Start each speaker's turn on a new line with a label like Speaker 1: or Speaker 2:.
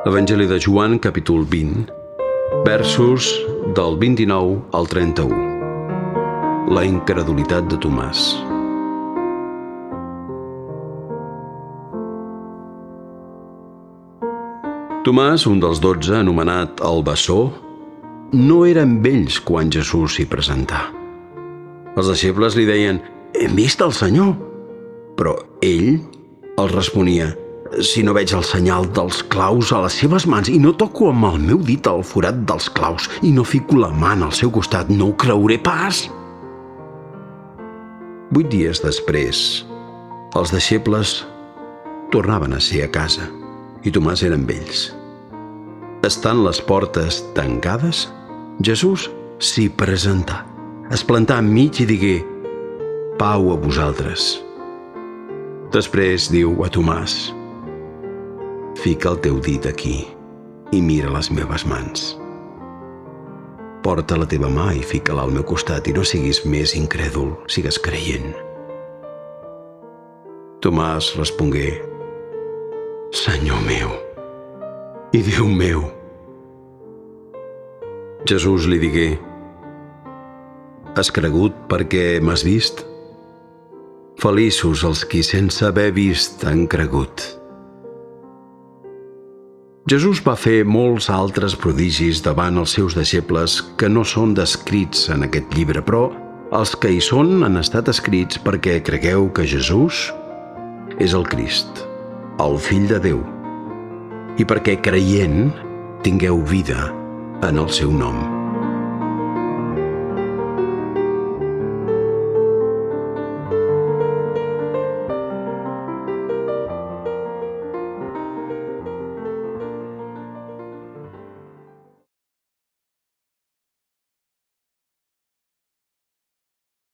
Speaker 1: Evangeli de Joan, capítol 20, versos del 29 al 31. La incredulitat de Tomàs. Tomàs, un dels 12, anomenat el bessó, no era amb ells quan Jesús s'hi presentà. Els deixebles li deien: «Hem vist el Senyor!» Però ell els responia: «Si no veig el senyal dels claus a les seves mans i no toco amb el meu dit al forat dels claus i no fico la mà en el seu costat, no ho creuré pas!» 8 dies després, els deixebles tornaven a ser a casa i Tomàs era amb ells. Estant les portes tancades, Jesús s'hi presentà, es plantà enmig i digué: «Pau a vosaltres». Després diu a Tomàs: «Fica el teu dit aquí i mira les meves mans. Porta la teva mà i fica-la al meu costat i no siguis més incrèdul, sigues creient». Tomàs respongué: «Senyor meu i Déu meu». Jesús li digué: «Has cregut perquè m'has vist? Feliços els qui sense haver vist han cregut». Jesús va fer molts altres prodigis davant els seus deixebles que no són descrits en aquest llibre, però els que hi són han estat escrits perquè cregueu que Jesús és el Crist, el Fill de Déu, i perquè creient tingueu vida en el seu nom.